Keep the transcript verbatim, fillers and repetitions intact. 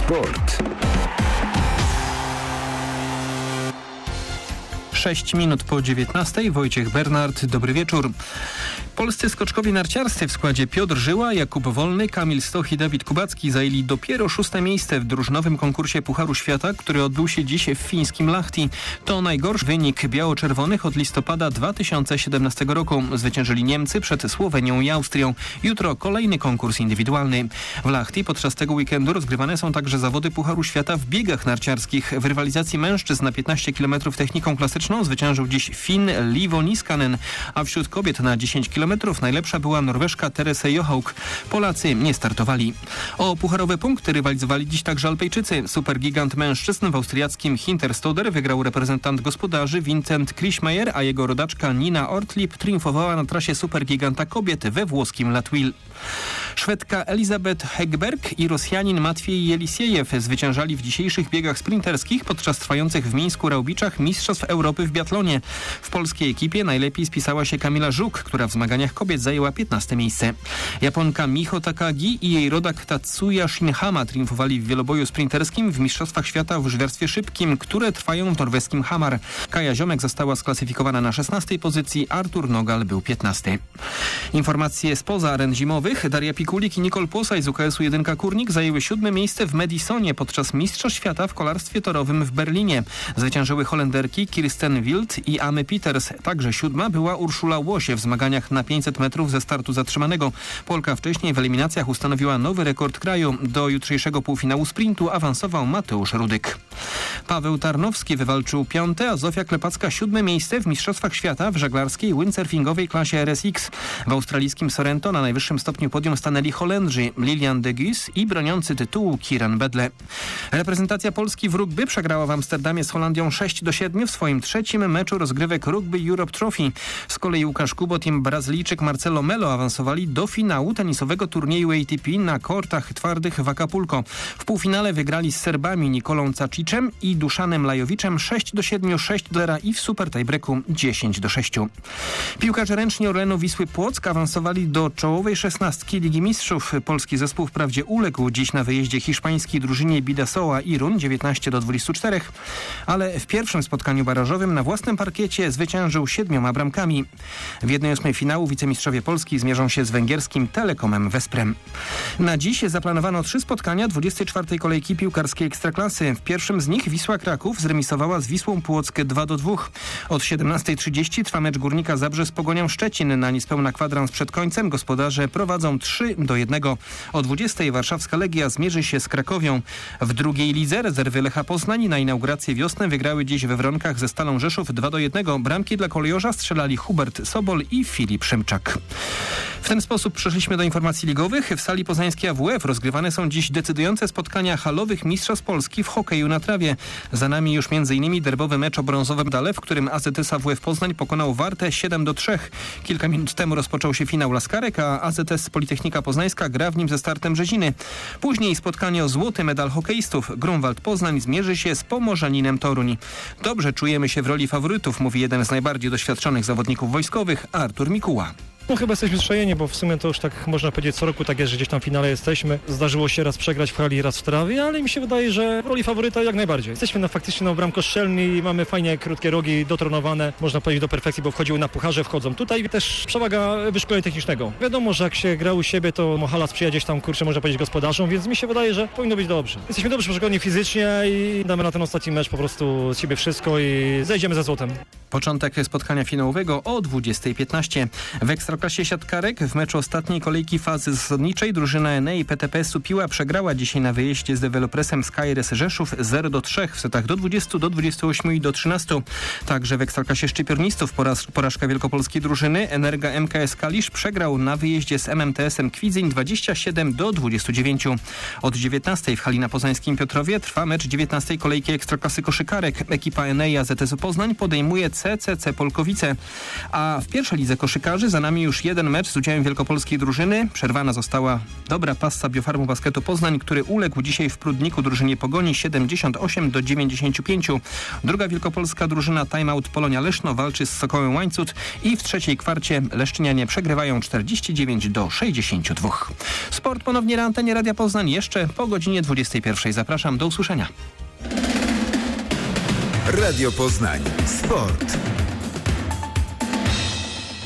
Sport. sześć minut po dziewiętnastej. Wojciech Bernard, dobry wieczór. Polscy skoczkowie narciarscy w składzie Piotr Żyła, Jakub Wolny, Kamil Stoch i Dawid Kubacki zajęli dopiero szóste miejsce w drużynowym konkursie Pucharu Świata, który odbył się dziś w fińskim Lahti. To najgorszy wynik biało-czerwonych od listopada dwa tysiące siedemnastego roku. Zwyciężyli Niemcy przed Słowenią i Austrią. Jutro kolejny konkurs indywidualny. W Lahti podczas tego weekendu rozgrywane są także zawody Pucharu Świata w biegach narciarskich. W rywalizacji mężczyzn na piętnaście kilometrów techniką klasyczną zwyciężył dziś Fin Livo Niskanen, a wśród kobiet na dziesięć kilometrów najlepsza była Norweszka Teresa Johaug. Polacy nie startowali. O pucharowe punkty rywalizowali dziś także Alpejczycy. Supergigant mężczyzn w austriackim Hinterstoder wygrał reprezentant gospodarzy Vincent Krischmeier, a jego rodaczka Nina Ortlieb triumfowała na trasie Supergiganta kobiet we włoskim Latwil. Szwedka Elizabeth Hegberg i Rosjanin Matwiej Jelisiejew zwyciężali w dzisiejszych biegach sprinterskich podczas trwających w Mińsku Raubiczach Mistrzostw Europy w biatlonie. W polskiej ekipie najlepiej spisała się Kamila Żuk, która w zmaganiach kobiet zajęła piętnaste miejsce. Japonka Miho Takagi i jej rodak Tatsuya Shinhama triumfowali w wieloboju sprinterskim w Mistrzostwach Świata w żwiarstwie szybkim, które trwają w norweskim Hamar. Kaja Ziomek została sklasyfikowana na szesnastej pozycji, Artur Nogal był piętnasty. Informacje spoza aren zimowych. Daria Pikulik i Nicole Płosaj z U K S-u jeden Kurnik zajęły siódme miejsce w Madisonie podczas Mistrzostw Świata w kolarstwie torowym w Berlinie. Zwyciężyły Holenderki Kirsten Wild i Amy Peters. Także siódma była Urszula Łosie w zmaganiach na pięćset metrów ze startu zatrzymanego. Polka wcześniej w eliminacjach ustanowiła nowy rekord kraju. Do jutrzejszego półfinału sprintu awansował Mateusz Rudyk. Paweł Tarnowski wywalczył piąte, a Zofia Klepacka siódme miejsce w Mistrzostwach Świata w żeglarskiej windsurfingowej klasie R S X. W australijskim Sorrento na najwyższym stopniu podium stanęli Holendrzy Lilian de Guus i broniący tytułu Kieran Bedle. Reprezentacja Polski w rugby przegrała w Amsterdamie z Holandią sześć do siedmiu w swoim trzecim meczu rozgrywek Rugby Europe Trophy. Z kolei Łukasz Kubot i Brazylijczyk Marcelo Melo awansowali do finału tenisowego turnieju A T P na kortach twardych w Acapulco. W półfinale wygrali z Serbami Nikolą Caciczem i Duszanem Lajowiczem sześć do siedmiu, sześć do zera i w super tiebreaku dziesięć do sześciu. Piłkarze ręczni Orlenu Wisły Płock awansowali do czołowej szesnastki Ligi Mistrzów. Polski zespół wprawdzie uległ dziś na wyjeździe hiszpańskiej drużynie Bidasoa Irun dziewiętnaście do dwudziestu czterech, ale w pierwszym spotkaniu barażowym na własnym parkiecie zwyciężył siedmioma bramkami. W jednej ósmej finału wicemistrzowie Polski zmierzą się z węgierskim Telekomem Wesprem. Na dziś zaplanowano trzy spotkania dwudziestej czwartej kolejki piłkarskiej Ekstraklasy. W pierwszym z nich Wisła Kraków zremisowała z Wisłą Płock dwa do dwóch. Od siedemnastej trzydzieści trwa mecz Górnika Zabrze z Pogonią Szczecin. Na niespełna kwadrans przed końcem gospodarze prowadzą trzy do jednego. O dwudziestej warszawska Legia zmierzy się z Krakowią. W drugiej lidze rezerwy Lecha Poznań na inaugurację wiosny wygrały dziś we Wronkach ze Stalą Rzeszów dwa do jednego. Bramki dla kolejorza strzelali Hubert Sobol i Filip Szymczak. W ten sposób przeszliśmy do informacji ligowych. W sali poznańskiej A W F rozgrywane są dziś decydujące spotkania halowych Mistrzostw Polski w hokeju na trawie. Za nami już m.in. derbowy mecz o brązowe medale, w którym A Z S A W F Poznań pokonał Wartę siedem do trzech. Kilka minut temu rozpoczął się finał Laskarek, a A Z S Politechnika Poznańska gra w nim ze startem Brzeziny. Później spotkanie o złoty medal hokeistów. Grunwald Poznań zmierzy się z Pomorzaninem Toruń. Dobrze czujemy się w roli faworytów, mówi jeden z najbardziej doświadczonych zawodników wojskowych, Artur Mikuła. No chyba jesteśmy przyzwyczajeni, bo w sumie to już tak można powiedzieć co roku tak jest, że gdzieś tam w finale jesteśmy. Zdarzyło się raz przegrać w hali, raz w trawie, ale mi się wydaje, że w roli faworyta jak najbardziej. Jesteśmy na faktycznie na bramkostrzelni i mamy fajnie krótkie rogi dotronowane, można powiedzieć do perfekcji, bo wchodziły na pucharze, wchodzą. Tutaj też przewaga wyszkolenia technicznego. Wiadomo, że jak się gra u siebie, to hala sprzyja gdzieś tam, kurczę, można powiedzieć gospodarzom, więc mi się wydaje, że powinno być dobrze. Jesteśmy dobrze przygotowani fizycznie i damy na ten ostatni mecz po prostu z siebie wszystko i zejdziemy ze złotem. Początek spotkania finałowego o dwudziestej piętnaście. W Ekstraklasie siatkarek w meczu ostatniej kolejki fazy zasadniczej drużyna N A i P T P Supiła przegrała dzisiaj na wyjeździe z dewelopresem Skyres Rzeszów zero do trzech w setach do dwudziestu, do dwudziestu ośmiu i do trzynastu. Także w Ekstraklasie szczypiornistów poraz, porażka wielkopolskiej drużyny. Energa M K S Kalisz przegrał na wyjeździe z M M T S-em Kwidzyń dwadzieścia siedem do dwudziestu dziewięciu. Od dziewiętnastej w hali na poznańskim Piotrowie trwa mecz dziewiętnastej kolejki Ekstraklasy koszykarek. Ekipa N A i A Z S-u Poznań podejmuje C C C Polkowice. A w pierwszej lidze koszykarzy za nami już już jeden mecz z udziałem wielkopolskiej drużyny. Przerwana została dobra passa Biofarmu Basketu Poznań, który uległ dzisiaj w Prudniku drużynie Pogoni siedemdziesiąt osiem do dziewięćdziesięciu pięciu. Druga wielkopolska drużyna Timeout Polonia Leszno walczy z Sokołem Łańcut i w trzeciej kwarcie leszczynianie przegrywają czterdzieści dziewięć do sześćdziesięciu dwóch. Sport ponownie na antenie Radia Poznań jeszcze po godzinie dwudziestej pierwszej. Zapraszam, do usłyszenia. Radio Poznań. Sport.